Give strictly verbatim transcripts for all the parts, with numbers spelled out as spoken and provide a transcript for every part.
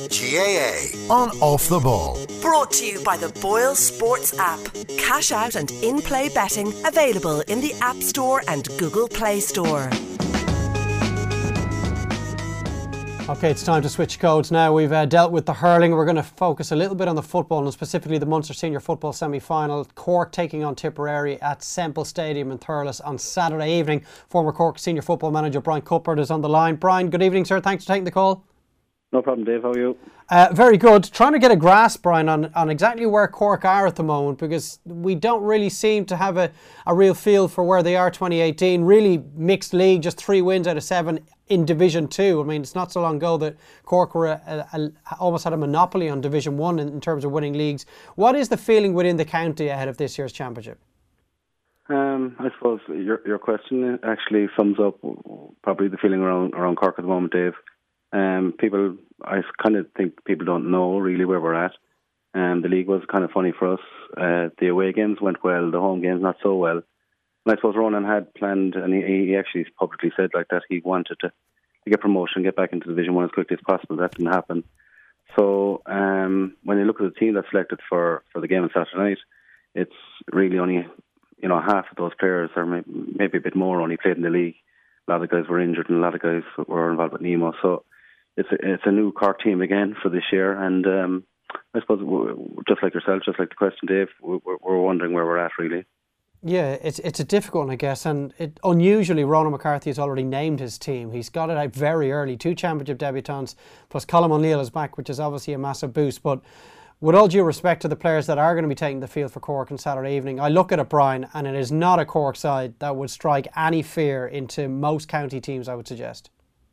G A A on Off the Ball. Brought to you by the Boyle Sports app. Cash out and in-play betting available in the App Store and Google Play Store. OK, it's time to switch codes now. We've uh, dealt with the hurling. We're going to focus a little bit on the football and specifically the Munster Senior Football semi-final. Cork taking on Tipperary at Semple Stadium in Thurles on Saturday evening. Former Cork Senior Football manager Brian Cuthbert is on the line. Brian, good evening, sir. Thanks for taking the call. No problem, Dave. How are you? Uh, very good. Trying to get a grasp, Brian, on, on exactly where Cork are at the moment, because we don't really seem to have a, a real feel for where they are twenty eighteen. Really mixed league, just three wins out of seven in Division two. I mean, it's not so long ago that Cork were a, a, a, almost had a monopoly on Division one in, in terms of winning leagues. What is the feeling within the county ahead of this year's championship? Um, I suppose your your question actually sums up probably the feeling around around Cork at the moment, Dave. Um, people, I kind of think people don't know really where we're at. Um, the league was kind of funny for us. Uh, the away games went well, the home games not so well. And I suppose Ronan had planned, and he, he actually publicly said like that he wanted to, to get promotion, get back into Division One as quickly as possible. That didn't happen. So um, when you look at the team that's selected for, for the game on Saturday night, it's really only, you know, half of those players, or maybe, maybe a bit more, only played in the league. A lot of guys were injured, and a lot of guys were involved with Nemo. So It's a, it's a new Cork team again for this year, and um, I suppose just like yourself, just like the question, Dave, we're, we're wondering where we're at, really. Yeah, it's it's a difficult one, I guess, and it, unusually Ronan McCarthy has already named his team. He's got it out very early, two championship debutants, plus Colm O'Neill is back, which is obviously a massive boost. But with all due respect to the players that are going to be taking the field for Cork on Saturday evening, I look at it, Brian, and it is not a Cork side that would strike any fear into most county teams, I would suggest.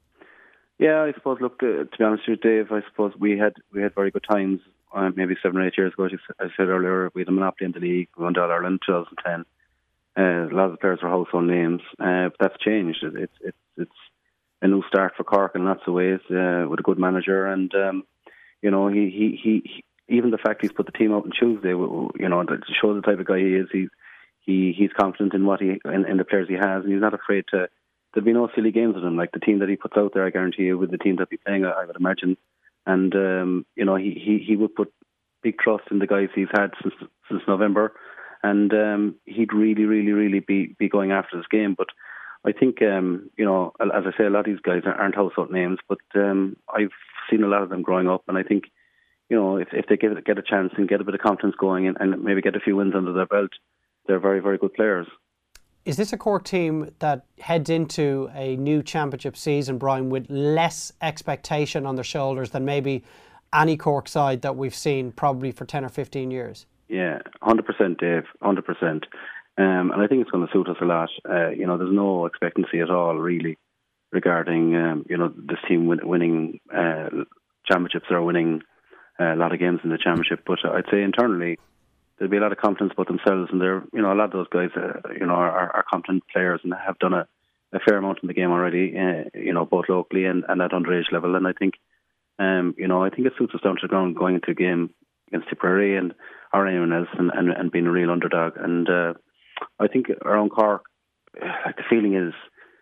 Yeah, I suppose, look, uh, to be honest with you, Dave, I suppose we had we had very good times uh, maybe seven or eight years ago. As I said earlier, we had a monopoly in the league. We won All Ireland in twenty ten. Uh, a lot of the players were household names, uh, but that's changed. It, it, it, it's a new start for Cork in lots of ways, uh, with a good manager. And, um, you know, he, he, he, he even the fact he's put the team out on Tuesday, you know, to show the type of guy he is, he, he he's confident in what he in, in the players he has, and he's not afraid to. There'll be no silly games with him. Like the team that he puts out there, I guarantee you, with the team that he'll be playing, I would imagine. And, um, you know, he, he, he would put big trust in the guys he's had since since November. And um, he'd really, really, really be, be going after this game. But I think, um, you know, as I say, a lot of these guys aren't household names, but um, I've seen a lot of them growing up. And I think, you know, if, if they get, get a chance and get a bit of confidence going and, and maybe get a few wins under their belt, they're very, very good players. Is this a Cork team that heads into a new championship season, Brian, with less expectation on their shoulders than maybe any Cork side that we've seen probably for ten or fifteen years? Yeah, one hundred percent, Dave, one hundred percent. Um, and I think it's going to suit us a lot. Uh, you know, there's no expectancy at all, really, regarding, um, you know, this team win- winning uh, championships or winning uh, a lot of games in the championship. But uh, I'd say internally, there'll be a lot of confidence about themselves, and they're, you know, a lot of those guys, uh, you know, are, are confident players and have done a, a fair amount in the game already, uh, you know, both locally and, and at underage level. And I think, um, you know, I think it suits us down to the ground going into a game against Tipperary and or anyone else, and, and, and being a real underdog. And uh, I think around Cork, like the feeling is,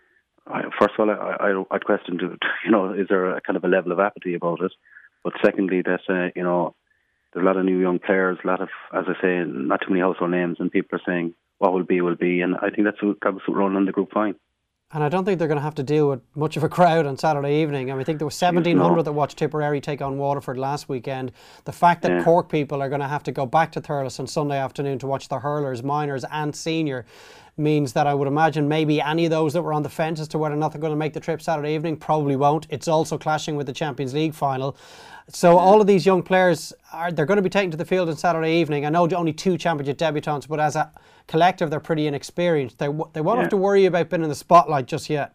first of all, I, I, I'd question, you know, is there a kind of a level of apathy about it? But secondly, that uh, you know. There's a lot of new young players, a lot of, as I say, not too many household names, and people are saying what will be will be, and I think that's what, that was rolling on the group fine. And I don't think they're going to have to deal with much of a crowd on Saturday evening. I mean, I think there was seventeen hundred no. that watched Tipperary take on Waterford last weekend. The fact that yeah. Cork people are going to have to go back to Thurles on Sunday afternoon to watch the hurlers, minors and senior, means that I would imagine maybe any of those that were on the fence as to whether or not they're going to make the trip Saturday evening probably won't. It's also clashing with the Champions League final. So all of these young players, are they're going to be taken to the field on Saturday evening. I know only two championship debutants, but as a collective, they're pretty inexperienced. They they won't yeah. have to worry about being in the spotlight just yet.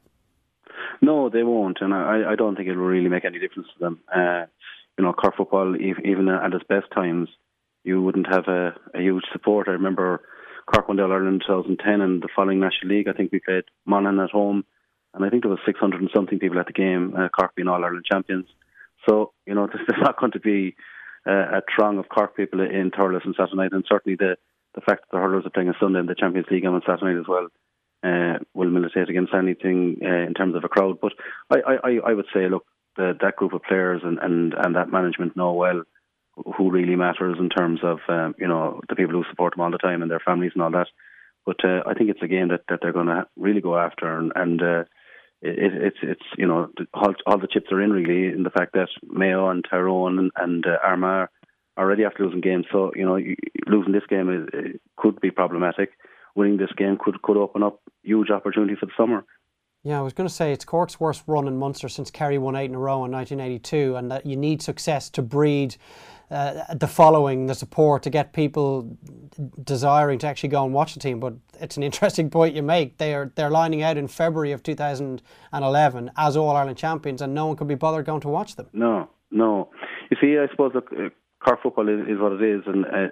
No, they won't, and I, I don't think it will really make any difference to them. Uh, you know, Cork football, even at its best times, you wouldn't have a, a huge support. I remember Cork won the All Ireland in twenty ten, and the following National League, I think we played Monaghan at home, and I think there was six hundred and something people at the game, uh, Cork being All Ireland champions. So, you know, there's not going to be uh, a throng of Cork people in Thurles on Saturday night, and certainly the, the fact that the hurlers are playing on Sunday in the Champions League on Saturday night as well uh, will militate against anything uh, in terms of a crowd. But I, I, I would say, look, the, that group of players and, and, and that management know well who really matters in terms of um, you know the people who support them all the time and their families and all that. But uh, I think it's a game that, that they're going to really go after, and, and uh, it, it's it's you know all, all the chips are in really in the fact that Mayo and Tyrone and, and uh, Armagh are already after losing games. So you know losing this game is, it could be problematic. Winning this game could could open up huge opportunity for the summer. Yeah, I was going to say it's Cork's worst run in Munster since Kerry won eight in a row in nineteen eighty-two, and that you need success to breed uh, the following, the support, to get people desiring to actually go and watch the team. But it's an interesting point you make. They are they're lining out in February of two thousand eleven as All Ireland champions, and no one could be bothered going to watch them. No, no. You see, I suppose look, uh, Cork football is, is what it is, and uh,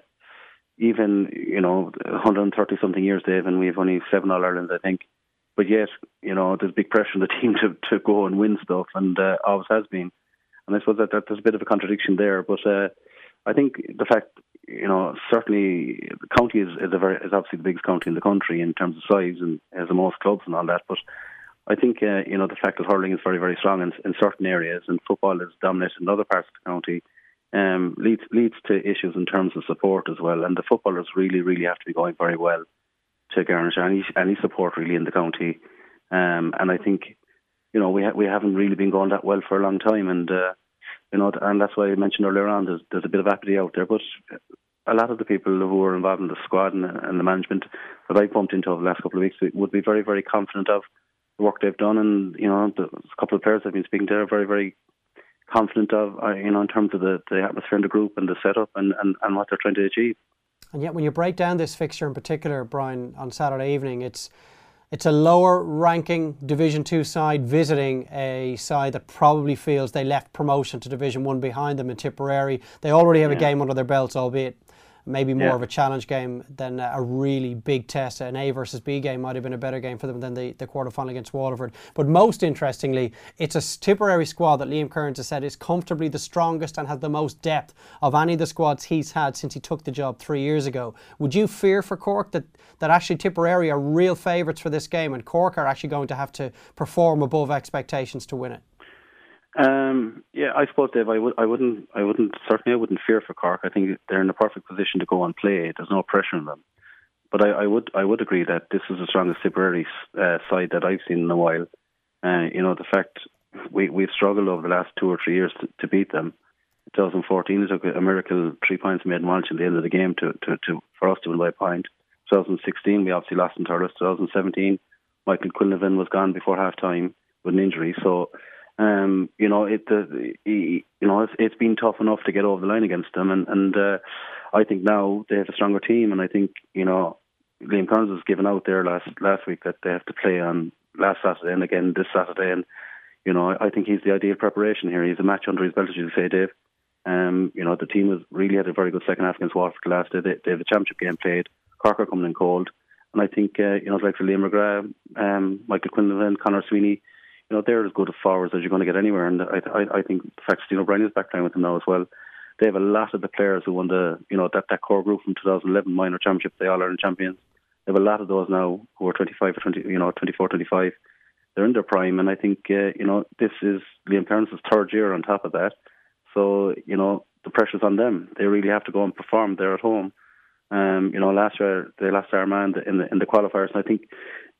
even you know, one hundred thirty something years, Dave, and we've only seven All Irelands, I think. But yet, you know, there's big pressure on the team to, to go and win stuff, and uh, always has been. And I suppose that, that there's a bit of a contradiction there. But uh, I think the fact, you know, certainly the county is, is, a very, is obviously the biggest county in the country in terms of size and has the most clubs and all that. But I think, uh, you know, the fact that hurling is very, very strong in, in certain areas and football is dominant in other parts of the county um, leads leads to issues in terms of support as well. And the footballers really, really have to be going very well to garnish any any support really in the county, um, and I think you know we ha- we haven't really been going that well for a long time, and uh, you know, and that's why I mentioned earlier on there's there's a bit of apathy out there. But a lot of the people who are involved in the squad and, and the management that I bumped into over the last couple of weeks would be very very confident of the work they've done, and you know the a couple of players I've been speaking to are very very confident of uh, you know in terms of the, the atmosphere in the group and the setup and, and, and what they're trying to achieve. And yet when you break down this fixture in particular, Brian, on Saturday evening, it's it's a lower ranking Division two side visiting a side that probably feels they left promotion to Division one behind them in Tipperary. They already have yeah. a game under their belts, albeit maybe more yeah. of a challenge game than a really big test. An A versus B game might have been a better game for them than the, the quarter-final against Waterford. But most interestingly, it's a Tipperary squad that Liam Kearns has said is comfortably the strongest and has the most depth of any of the squads he's had since he took the job three years ago. Would you fear for Cork that, that actually Tipperary are real favourites for this game and Cork are actually going to have to perform above expectations to win it? Um, yeah, I suppose, Dave, I, would, I wouldn't, I wouldn't, certainly I wouldn't fear for Cork. I think they're in the perfect position to go and play. There's no pressure on them. But I, I would, I would agree that this is the strongest Tipperary uh, side that I've seen in a while. Uh, you know, the fact we, we've struggled over the last two or three years to, to beat them. twenty fourteen, it took a miracle, three points made in Walsh at the end of the game to, to, to for us to win by a point. twenty sixteen, we obviously lost in Thurles. twenty seventeen, Michael Quinlivan was gone before half time with an injury. So, Um, you know, it, uh, you know, it's, it's been tough enough to get over the line against them, and and uh, I think now they have a stronger team, and I think you know, Liam Kearns was given out there last last week that they have to play on last Saturday and again this Saturday, and you know, I think he's the ideal preparation here. He's a match under his belt, as you say, Dave. Um, you know, the team has really had a very good second half against Waterford last day. They, they have a championship game played. Cork are coming in cold, and I think uh, you know, like Liam McGrath, um, Michael Quinlivan, Conor Sweeney. You know, they're as good a forwards as you're going to get anywhere, and I, I, I think the fact Steve O'Brien is back playing with them now as well. They have a lot of the players who won the, you know, that, that core group from two thousand eleven minor championship, the All Ireland champions. They have a lot of those now who are twenty-five or twenty, you know, twenty-four, twenty-five. They're in their prime, and I think uh, you know, this is Liam Kearns' third year on top of that. So you know, the pressure's on them. They really have to go and perform. They're at home. Um, you know, last year they lost Armagh in the in the qualifiers, and I think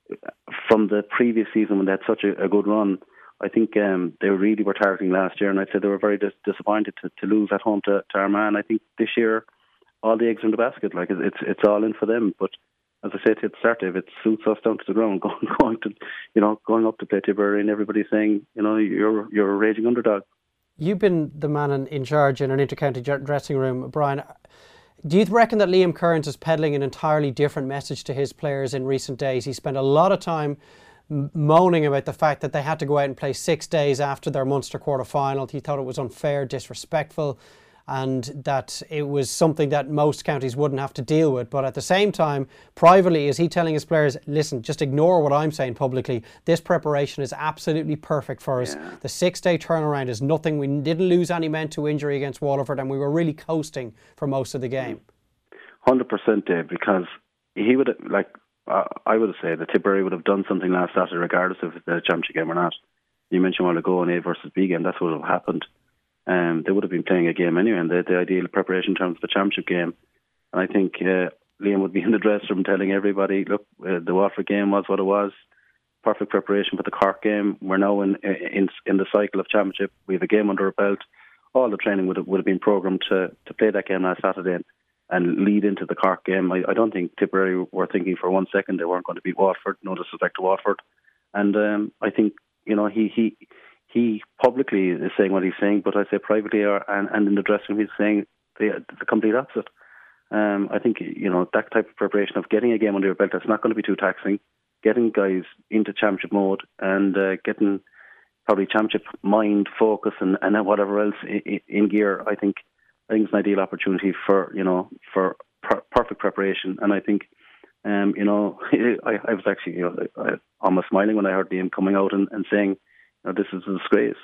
from the previous season when they had such a, a good run, I think um, they really were targeting last year, and I'd say they were very dis- disappointed to, to lose at home to, to Armagh. And I think this year, all the eggs are in the basket. Like it's it's all in for them. But as I said at the start, if it suits us down to the ground, going going to, you know, going up to play Tipperary, and everybody saying, you know, you're you're a raging underdog. You've been the man in, in charge in an inter-county dressing room, Brian. Do you reckon that Liam Kearns is peddling an entirely different message to his players in recent days? He spent a lot of time moaning about the fact that they had to go out and play six days after their Munster quarter-final. He thought it was unfair, disrespectful, and that it was something that most counties wouldn't have to deal with. But at the same time, privately, is he telling his players, listen, just ignore what I'm saying publicly. This preparation is absolutely perfect for us. Yeah. The six-day turnaround is nothing. We didn't lose any men to injury against Waterford, and we were really coasting for most of the game. one hundred percent, Dave, because he would have, like, uh, I would have said that Tipperary would have done something last Saturday regardless if it's a championship game or not. you mentioned a while ago, an A versus B game, that's what would have happened. Um, they would have been playing a game anyway, and the, the ideal preparation in terms of a championship game. And I think uh, Liam would be in the dressing room telling everybody, look, uh, the Waterford game was what it was. Perfect preparation for the Cork game. We're now in in in the cycle of championship. We have a game under our belt. All the training would have, would have been programmed to, to play that game last Saturday and, and lead into the Cork game. I, I don't think Tipperary were thinking for one second they weren't going to beat Waterford. No disrespect to Waterford. And um, I think, you know, he... he He publicly is saying what he's saying, but I say privately or, and, and in the dressing room he's saying the, the complete opposite. Um, I think, you know, that type of preparation of getting a game under your belt that's not going to be too taxing, getting guys into championship mode and uh, getting probably championship mind, focus and, and whatever else in, in gear, I think I think it's an ideal opportunity for, you know, for per- perfect preparation. And I think, um, you know, I, I was actually, you know, I, almost smiling when I heard him coming out and, and saying, oh, this is a disgrace.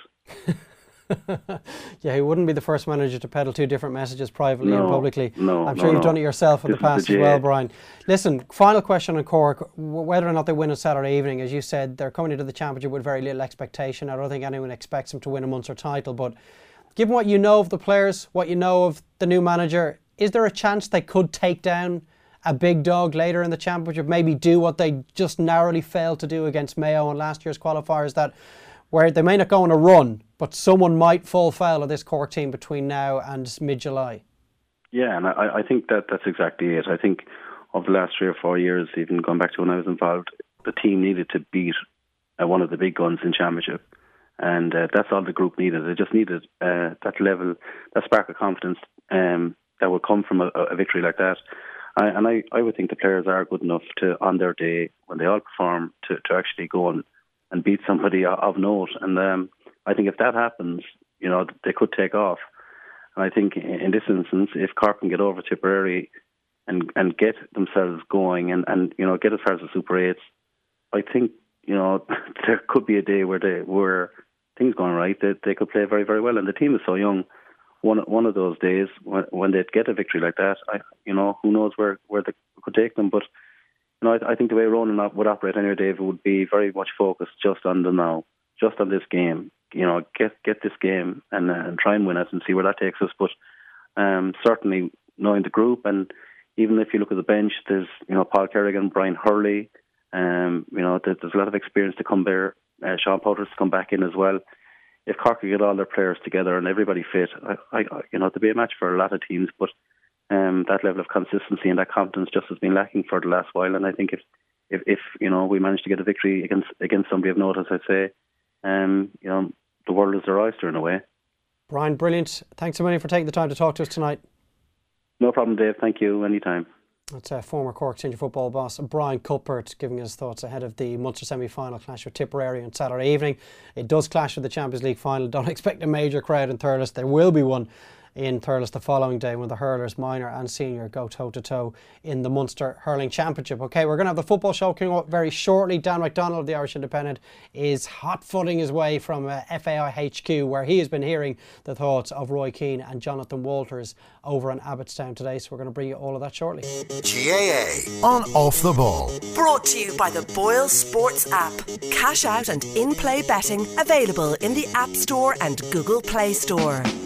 Yeah, he wouldn't be the first manager to peddle two different messages privately no, and publicly. No, I'm sure no, you've no. done it yourself in this the past the as well, Brian. Listen, final question on Cork. Whether or not they win on Saturday evening, as you said, they're coming into the championship with very little expectation. I don't think anyone expects them to win a Munster title, but given what you know of the players, what you know of the new manager, is there a chance they could take down a big dog later in the championship, maybe do what they just narrowly failed to do against Mayo in last year's qualifiers, that where they may not go on a run, but someone might fall foul of this Cork team between now and mid-July? Yeah, and I, I think that that's exactly it. I think over the last three or four years, even going back to when I was involved, the team needed to beat uh, one of the big guns in championship. And uh, that's all the group needed. They just needed uh, that level, that spark of confidence um, that would come from a, a victory like that. I, and I, I would think the players are good enough to, on their day, when they all perform, to, to actually go and, and beat somebody of note. And um, I think if that happens, you know, they could take off. And I think in this instance, if Cork can get over Tipperary and and get themselves going and, and you know, get as far as the Super eights, I think, you know, there could be a day where they where things going right, they, they could play very, very well. And the team is so young. One one of those days when, when they'd get a victory like that, I, you know, who knows where, where they could take them. But you know, I, I think the way Ronan would operate anyway, Dave, would be very much focused just on the now, just on this game. You know, get get this game and, uh, and try and win it and see where that takes us. But um, certainly knowing the group, and even if you look at the bench, there's, you know, Paul Kerrigan, Brian Hurley. Um, you know, there's, there's a lot of experience to come there. Uh, Sean Potters to come back in as well. If Cork could get all their players together and everybody fit, I, I, you know, to be a match for a lot of teams. But um, that level of consistency and that confidence just has been lacking for the last while. And I think if, if, if you know, we manage to get a victory against against somebody of note, as I say, um, you know, the world is their oyster in a way. Brian, brilliant. Thanks so much for taking the time to talk to us tonight. No problem, Dave. Thank you. Anytime. That's uh, former Cork senior football boss Brian Cuthbert giving us thoughts ahead of the Munster semi-final clash with Tipperary on Saturday evening. It does clash with the Champions League final. Don't expect a major crowd in Thurles. There will be one in Thurles the following day when the hurlers, minor and senior, go toe-to-toe in the Munster Hurling Championship. OK, we're going to have the football show coming up very shortly. Dan McDonald of the Irish Independent is hot-footing his way from uh, F A I H Q, where he has been hearing the thoughts of Roy Keane and Jonathan Walters over in Abbottstown today. So we're going to bring you all of that shortly. G A A on Off the Ball. Brought to you by the Boyle Sports app. Cash out and in-play betting available in the App Store and Google Play Store.